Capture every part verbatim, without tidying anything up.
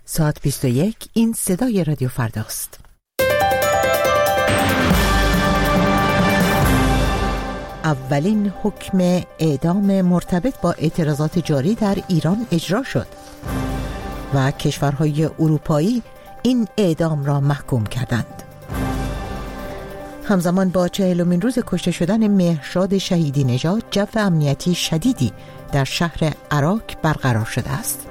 ساعت بیست و یک. این صدای رادیو فرداست. اولین حکم اعدام مرتبط با اعتراضات جاری در ایران اجرا شد و کشورهای اروپایی این اعدام را محکوم کردند. همزمان با چهلمین روز کشته شدن مهرشاد شهیدی نژاد، جو امنیتی شدیدی در شهر عراک برقرار شده است.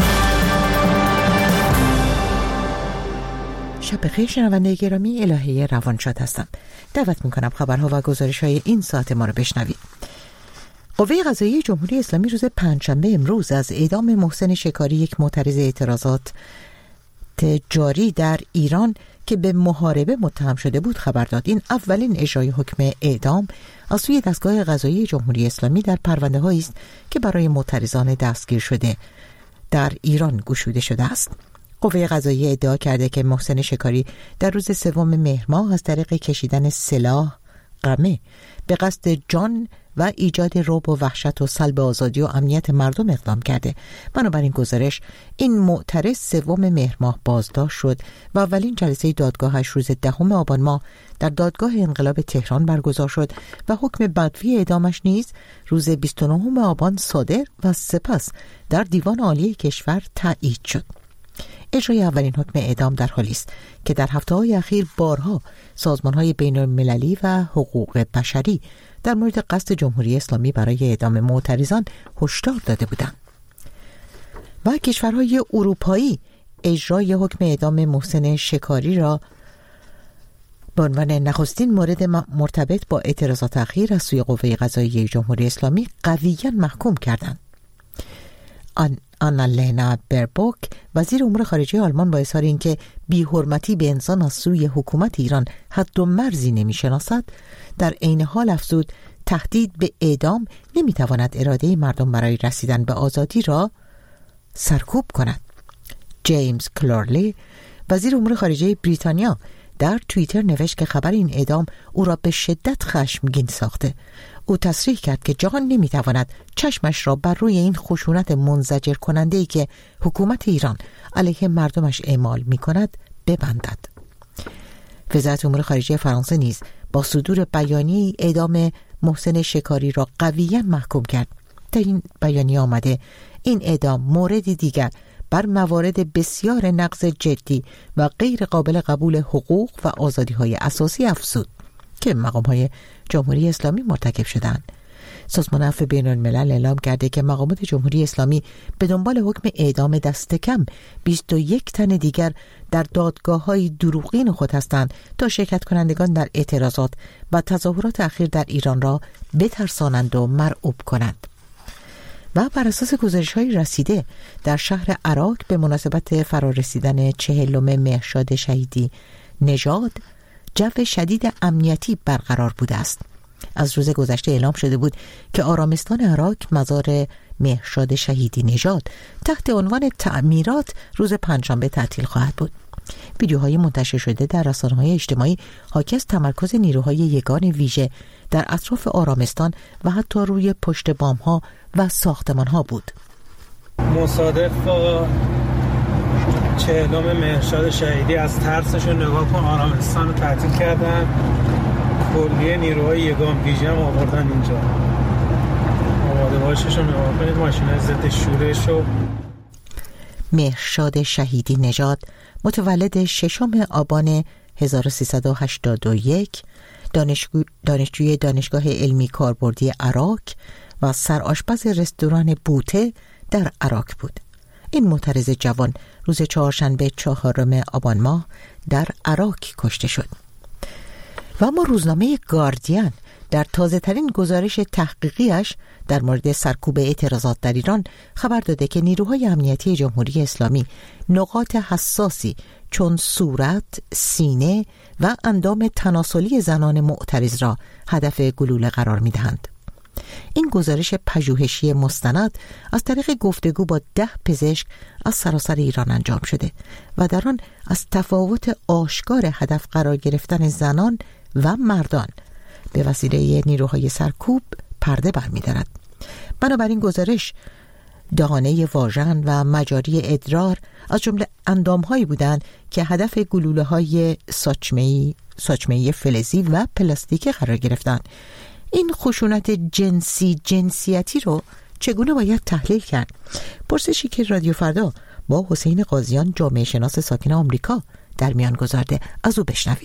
شب بخیر شنونده گرامی، الهه روانشاد هستم. دعوت میکنم خبرها و گزارش‌های این ساعت ما رو بشنوید. قوه قضاییه جمهوری اسلامی روز پنجشنبه امروز از اعدام محسن شکاری، یک معترض اعتراضات جاری در ایران که به محاربه متهم شده بود، خبر داد. این اولین اجرای حکم اعدام از سوی دستگاه قضایی جمهوری اسلامی در پرونده‌هایی است که برای معترضان دستگیر شده در ایران گشوده شده است. قوه قضاییه ادعا کرده که محسن شکاری در روز سوم مهر ماه از طریق کشیدن سلاح قمه به قصد جان و ایجاد رعب و وحشت و سلب آزادی و امنیت مردم اقدام کرده. بنابراین گزارش این معترض سوم مهر ماه بازداشت شد و اولین جلسه دادگاهش روز دهم آبان ماه در دادگاه انقلاب تهران برگزار شد و حکم بدوی اعدامش نیز روز بیست و نهم آبان صادر و سپس در دیوان عالی کشور تایید شد. اجرای اولین حکم اعدام در حالی است که در هفته‌های اخیر بارها سازمان‌های بین‌المللی و حقوق بشری در مورد قصد جمهوری اسلامی برای اعدام معترضان هشدار داده بودند. و کشورهای اروپایی اجرای حکم اعدام محسن شکاری را به عنوان نخستین مورد مرتبط با اعتراضات اخیر از سوی قوه قضاییه جمهوری اسلامی قویاً محکوم کردند. آن آنالنا بربوک، وزیر امور خارجه آلمان، با اظهار اینکه بی‌حرمتی به انسان از سوی حکومت ایران حد و مرزی نمی‌شناسد، در عین حال افزود تهدید به اعدام نمی‌تواند اراده مردم برای رسیدن به آزادی را سرکوب کند. جیمز کلارلی، وزیر امور خارجه بریتانیا، در توییتر نوشت که خبر این اعدام او را به شدت خشمگین ساخته. او تصریح کرد که جهان نمیتواند چشمش را بر روی این خشونت منزجر کننده‌ای که حکومت ایران علیه مردمش اعمال می‌کند ببندد. وزارت امور خارجه فرانسه نیز با صدور بیانیه اعدام محسن شکاری را قویاً محکوم کرد. در این بیانیه آمده این اعدام مورد دیگر بر موارد بسیار نقض جدی و غیر قابل قبول حقوق و آزادی‌های اساسی افزود که مقام‌های جمهوری اسلامی مرتکب شدند. سازمان عفو بین‌الملل اعلام کرده که مقامات جمهوری اسلامی به دنبال حکم اعدام دست کم بیست و یک تن دیگر در دادگاه‌های دروغین خود هستند تا شرکت کنندگان در اعتراضات و تظاهرات اخیر در ایران را بترسانند و مرعوب کنند. و بر اساس گزارش‌های رسیده در شهر عراک به مناسبت فرارسیدن چهلم مهرشاد شهیدی نژاد، جو شدید امنیتی برقرار بوده است. از روز گذشته اعلام شده بود که آرامستان عراک مزار مهرشاد شهیدی نژاد تحت عنوان تعمیرات روز پنجشنبه تعطیل خواهد بود. ویدیوهای منتشر شده در رسانه‌های اجتماعی حاکی از تمرکز نیروهای یگان ویژه در اطراف آرامستان و حتی روی پشت بام‌ها و ساختمان‌ها بود. مصادف با چهلم مهرشاد شهیدی از ترسشون نگاه کن آرامستان رو تعطیل کردن، کلیه نیروهای یگان ویژه هم آوردن اینجا. آماده باششون نگاه کنید، ماشین‌های ضد شورش و مهرشاد شهیدی نژاد متولد ششم آبان هزار و سیصد و هشتاد و یک، دانشجو دانشجوی دانشگاه علمی کاربردی عراق و سرآشپز رستوران بوته در عراق بود. این معترض جوان روز چهارشنبه چهارم آبان ماه در عراق کشته شد. و اما روزنامه گاردین در تازه ترین گزارش تحقیقیش در مورد سرکوب اعتراضات در ایران خبر داده که نیروهای امنیتی جمهوری اسلامی نقاط حساسی چون صورت، سینه و اندام تناسلی زنان معترض را هدف گلوله قرار می‌دهند. این گزارش پژوهشی مستند از طریق گفتگو با ده پزشک از سراسر ایران انجام شده و در آن از تفاوت آشکار هدف قرار گرفتن زنان و مردان به وسیله نیروهای سرکوب پرده برمی‌دارد. بنابراین گزارش دهانه واژن و مجاری ادرار از جمله اندام‌هایی بودند که هدف گلوله‌های ساچمه‌ای، ساچمه‌ای فلزی و پلاستیکی قرار گرفتند. این خشونت جنسی جنسیتی رو چگونه باید تحلیل کرد؟ پرسشی که رادیو فردا با حسین قاضیان جامعه شناس ساکن آمریکا در میان گذارده، از او بشنویم.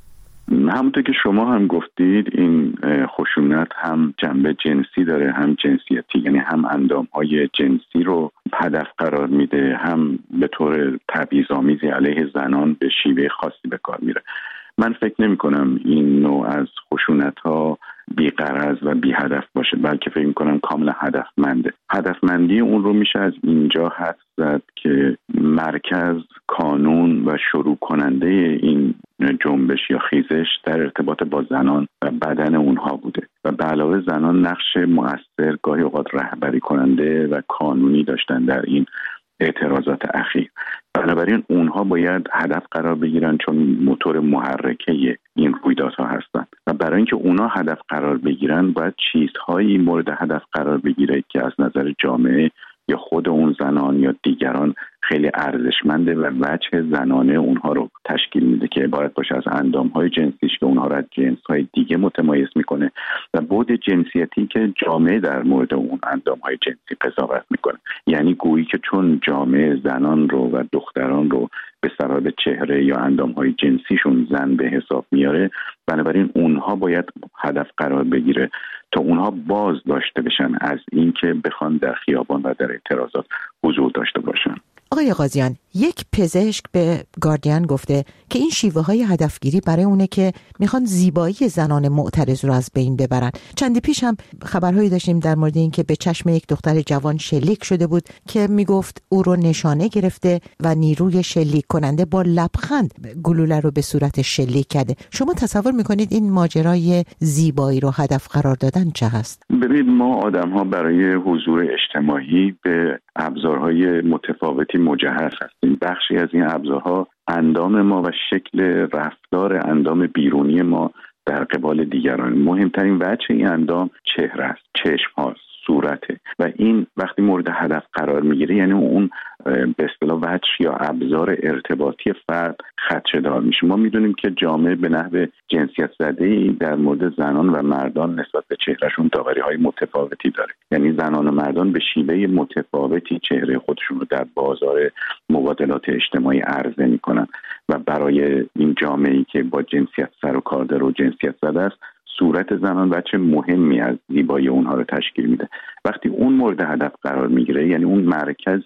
همونطور که شما هم گفتید این خشونت هم جنبه جنسی داره هم جنسیتی، یعنی هم اندام‌های جنسی رو هدف قرار میده، هم به طور تبعیض‌آمیزی علیه زنان به شیوه خاصی به کار میره. من فکر نمی کنم این نوع از خشونت‌ها بی‌غرض و بی هدف باشه، بلکه فکر می کنم کاملا هدفمنده. هدفمندی اون رو میشه از اینجا حدس زد که مرکز قانون و شروع کننده این جنبش یا خیزش در ارتباط با زنان و بدن اونها بوده و به علاوه زنان نقش مؤثر، گاهی اوقات رهبری کننده و قانونی داشتن در این اعتراضات اخیر. بنابراین اونها باید هدف قرار بگیرن چون موتور محرکه این رویدادها هستن و برای اینکه اونها هدف قرار بگیرن باید چیزهایی مورد هدف قرار بگیره که از نظر جامعه یا خود اون زنان یا دیگران خیلی ارزشمنده و وجه زنانه اونها رو تشکیل میده که عبارت باشه از اندام‌های جنسیش که اونها رو از جنس‌های دیگه متمایز میکنه و بعد جنسیتی که جامعه در مورد اون اندام‌های جنسی قضاوت میکنه. یعنی گویی که چون جامعه زنان رو و دختران رو به سبب چهره یا اندام‌های جنسیشون زن به حساب میاره، بنابراین اونها باید هدف قرار بگیره تا اونها باز داشته بشن از اینکه بخوان در خیابان و در اعتراضات حضور داشته باشن. آقای قاضیان، یک پزشک به گاردین گفته که این شیوه های هدفگیری برای اونه که میخوان زیبایی زنان معترض رو از بین ببرن. چندی پیش هم خبرهایی داشتیم در مورد این که به چشم یک دختر جوان شلیک شده بود که میگفت او رو نشانه گرفته و نیروی شلیک کننده با لبخند گلوله رو به صورت شلیک کرده. شما تصور میکنید این ماجرای زیبایی رو هدف قرار دادن چه هست؟ ببینید، ما آدم ها برای حضور اجتماعی به ابزارهای متفاوتی مجهز هستیم. بخشی از این ابزارها اندام ما و شکل رفتار اندام بیرونی ما در قبال دیگران. مهمترین وجه این اندام چهره است، چشم هاست، صورته و این وقتی مورد هدف قرار میگیره یعنی اون به اصطلاح وجه یا ابزار ارتباطی فرد خدشه‌دار میشه. ما میدونیم که جامعه به نحو جنسیت زده‌ای در مورد زنان و مردان نسبت به چهرهشون داوری‌های متفاوتی داره. یعنی زنان و مردان به شیوه متفاوتی چهره خودشون رو در بازار مبادلات اجتماعی عرضه میکنن و برای این جامعه‌ای که با جنسیت سر و کار داره و جنسیت زده است، صورت زنان بچه مهمی از زیبایی اونها رو تشکیل میده. وقتی اون مورد هدف قرار میگیره یعنی اون مرکز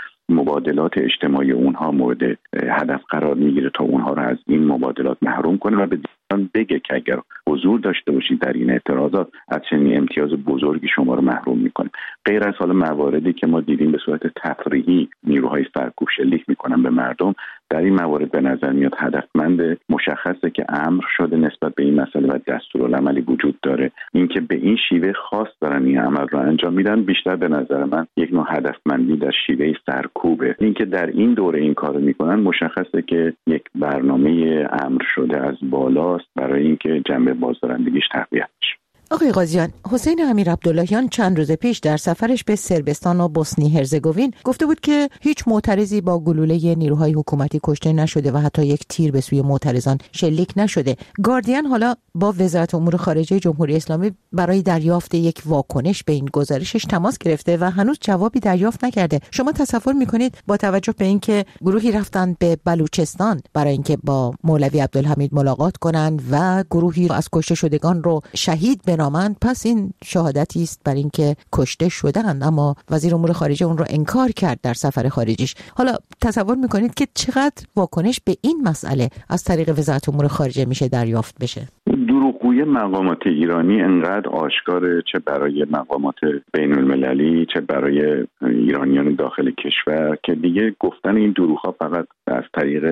مبادلات اجتماعی اونها مورد هدف قرار میگیره تا اونها رو از این مبادلات محروم کنه و به دیگران بگه که اگر حضور داشته باشید در این اعتراضات از چنین امتیاز بزرگی شما رو محروم میکنه. غیر از حال مواردی که ما دیدیم به صورت تفریحی نیروهای سرکوب شلیک میکنن به مردم، در این موارد به نظر میاد هدفمند، مشخصه که امر شده نسبت به این مسئله و دستورالعملی وجود داره. اینکه به این شیوه خاص دارن این عمل رو انجام میدن بیشتر به نظر من یک نوع هدفمندی در شیوه سرکوبه. اینکه در این دوره این کارو میکنن مشخصه که یک برنامه امر شده از بالاست برای اینکه جنبه بازدارندگیش تقویت بشه. آقای قاضیان، حسین امیر عبداللهیان چند روز پیش در سفرش به صربستان و بوسنی هرزگوین گفته بود که هیچ معترضی با گلوله نیروهای حکومتی کشته نشده و حتی یک تیر به سوی معترضان شلیک نشده. گاردین حالا با وزارت امور خارجه جمهوری اسلامی برای دریافت یک واکنش به این گزارشش تماس گرفته و هنوز جوابی دریافت نکرده. شما تصور میکنید با توجه به اینکه گروهی رفتن به بلوچستان برای اینکه با مولوی عبدالحمید ملاقات کنند و گروهی از کشته شدگان رو شهید نامند، پس این شهادتی است بر اینکه کشته شدند، اما وزیر امور خارجه اون رو انکار کرد در سفر خارجیش. حالا تصور میکنید که چقدر واکنش به این مسئله از طریق وزارت امور خارجه میشه دریافت بشه؟ دروغگویی مقامات ایرانی انقدر آشکاره، چه برای مقامات بین المللی چه برای ایرانیان داخل کشور، که دیگه گفتن این دروغ‌ها فقط از طریق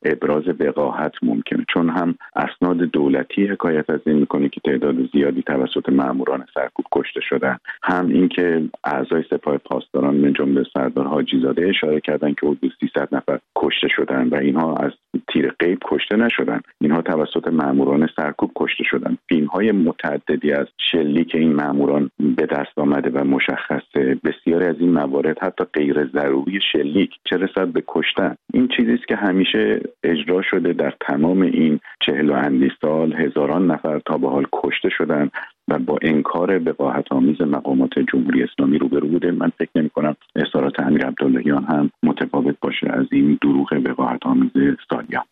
ابراز وقاحت ممکنه، چون هم اسناد دولتی حکایت از این میکنه که تعداد زیادی توسط ماموران سرکوب کشته شدن، هم اینکه اعضای سپاه پاسداران من جمله سردار حاجی زاده اشاره کردن که حدود سیصد نفر کشته شدن و اینها از تیر غیب کشته نشدن، اینها توسط ماموران سرکوب کشته شدن. فیلم‌های متعددی از شلیک این ماموران به دست آمده و مشخصه. بسیاری از این موارد حتی غیر ضروری شلیک چه رسد به کشتن. این چیزی است که همیشه اجرا شده در تمام این چهل و اندی سال. هزاران نفر تا به حال کشته شدن و با انکار وقاحت‌آمیز مقامات جمهوری اسلامی روبرو بوده. من فکر نمی‌کنم اظهارات امیر عبداللهیان هم متفاوت باشه از این دروغ وقاحت‌آمیز سالیان.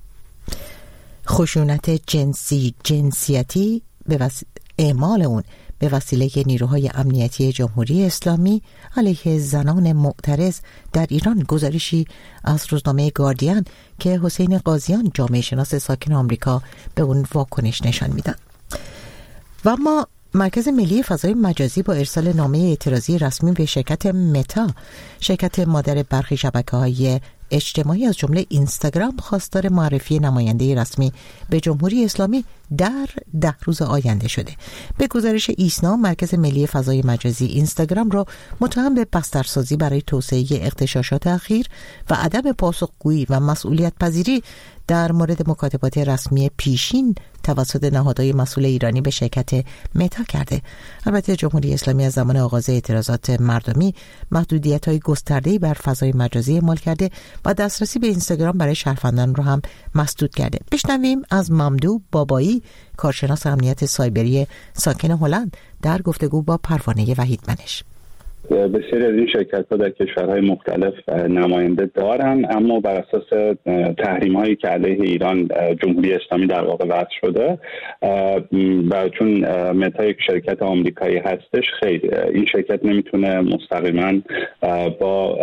خشونت جنسی جنسیتی به وس... اعمال اون به وسیله نیروهای امنیتی جمهوری اسلامی علیه زنان معترض در ایران. گزارشی از روزنامه گاردین که حسین قاضیان جامعه شناس ساکن آمریکا به اون واکنش نشان میداد. و اما مرکز ملی فضای مجازی با ارسال نامه اعتراضی رسمی به شرکت متا، شرکت مادر برخی شبکه‌های اجتماعی از جمله اینستاگرام، خواستار معرفی نماینده رسمی به جمهوری اسلامی در ده روز آینده شده. به گزارش ایسنا، مرکز ملی فضای مجازی اینستاگرام را متهم به بسترسازی برای توسعه اغتشاشات اخیر و عدم پاسخگویی و مسئولیت پذیری در مورد مکاتبات رسمی پیشین توسط نهادهای مسئول ایرانی به شرکت متا کرده. البته جمهوری اسلامی از زمان آغاز اعتراضات مردمی محدودیت‌های گسترده‌ای بر فضای مجازی اعمال کرده و دسترسی به اینستاگرام برای شهروندان را هم مسدود کرده. بشنویم از ممدو بابایی، کارشناس امنیت سایبری ساکن هلند، در گفتگو با پروانه وحیدمنش. بسیاری از این شرکت‌ها در کشورهای مختلف نماینده دارن، اما بر اساس تحریم‌هایی که علیه ایران جمهوری اسلامی در واقع وضع شده و چون متا یک شرکت آمریکایی هستش، خیر این شرکت نمیتونه مستقیما با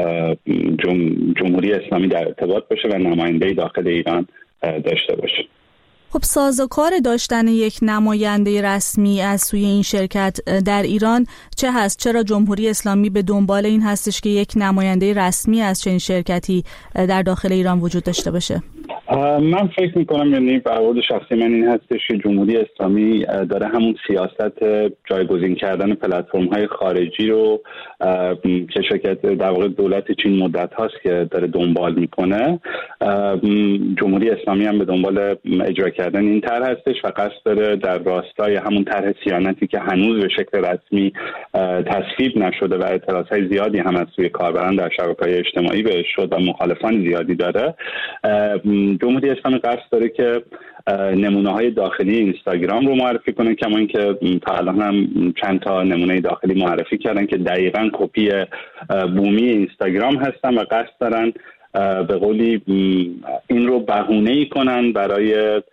جمهوری اسلامی در ارتباط باشه و نماینده‌ای داخل ایران داشته باشه. خب سازوکار داشتن یک نماینده رسمی از سوی این شرکت در ایران چه هست؟ چرا جمهوری اسلامی به دنبال این هستش که یک نماینده رسمی از چنین شرکتی در داخل ایران وجود داشته باشه؟ من فکر میکنم، یعنی برآورد شخصی من این هستش که جمهوری اسلامی داره همون سیاست جایگزین کردن پلتفرم‌های خارجی رو که شرکت در واقع دولت چین مدت هاست که داره دنبال میکنه. جمهوری اسلامی هم به دنبال اجرا کردن این طرح هستش و قصد داره در راستای همون طرح صیانتی که هنوز به شکل رسمی تصویب نشده و اعتراضهای زیادی هم از سوی کاربران در شبکه‌های اجتماعی بهش شد و مخالفان زیادی داره. جمهوری اسلامی قصد داره که نمونه‌های داخلی اینستاگرام رو معرفی کنه، کما اینکه تا الان هم چند تا نمونه داخلی معرفی کردن که دقیقاً کپی بومی اینستاگرام هستن و قصد دارن به قولی این رو بهونه‌ای کنن برای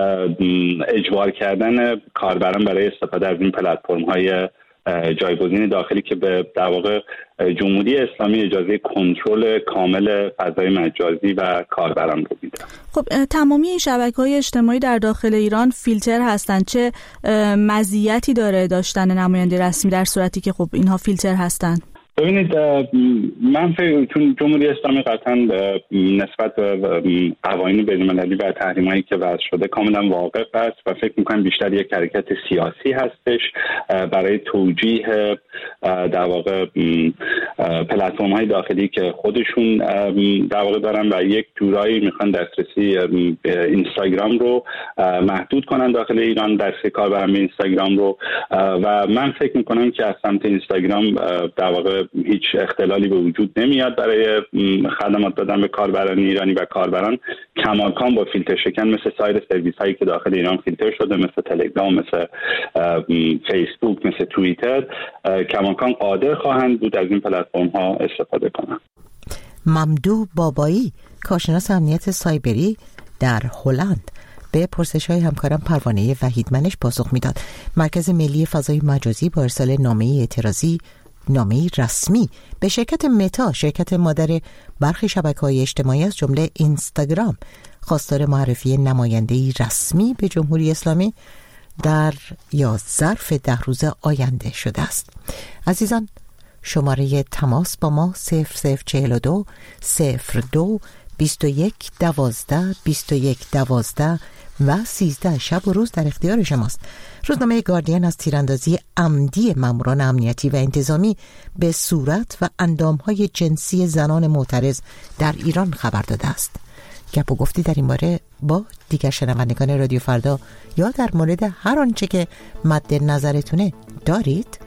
اجبار کردن کاربران برای استفاده از این پلتفرم‌های جایگزین داخلی که به در واقع جمهوری اسلامی اجازه کنترل کامل فضای مجازی و کاربران رو میده. خب تمامی این شبکه‌های اجتماعی در داخل ایران فیلتر هستن. چه مزیتی داره داشتن نماینده رسمی در صورتی که خب اینها فیلتر هستن؟ ببینید، من فکر چون جمهوری اسلامی قطعا نسبت به قوانین بین‌المللی و تحریم‌هایی که وضع شده کاملا واقف است و فکر می‌کنم بیشتر یک حرکت سیاسی هستش برای توجیه در واقع پلتفرم‌های داخلی که خودشون در واقع دارن و یک جورایی می‌خوان دسترسی اینستاگرام رو محدود کنن داخل ایران، دسترسی کاربران به اینستاگرام رو. و من فکر می‌کنم که از سمت اینستاگرام در واقع هیچ اختلالی به وجود نمیاد برای خدمات دادن به کاربران ایرانی و کاربران کماکان با فیلتر شکن مثل سایر سرویس هایی که داخل ایران فیلتر شده، مثل تلگرام، مثل فیسبوک، مثل توییتر، کماکان قادر خواهند بود از این پلتفرم ها استفاده کنند. ممدو بابایی، کارشناس امنیت سایبری در هلند، به پرسش‌های همکارم پروانه وحیدمنش پاسخ میداد. مرکز ملی فضای مجازی با ارسال نامه اعتراضی نامه رسمی به شرکت متا، شرکت مادر برخی شبکه‌های اجتماعی از جمله اینستاگرام، خواستار معرفی نماینده‌ای رسمی به جمهوری اسلامی در یا ظرف ده روز آینده شده است. عزیزان، شماره تماس با ما صفر صفر چهل و دو صفر دو بیست و یک دوازده بیست و یک دوازده و سیزده شب و روز در اختیار شماست. روزنامه گاردین از تیراندازی عمدی ماموران امنیتی و انتظامی به صورت و اندامهای جنسی زنان معترض در ایران خبر داده است. گپ و گفتی در این باره با دیگر شنوندگان رادیو فردا یا در مورد هر آنچه که مد نظرتونه دارید؟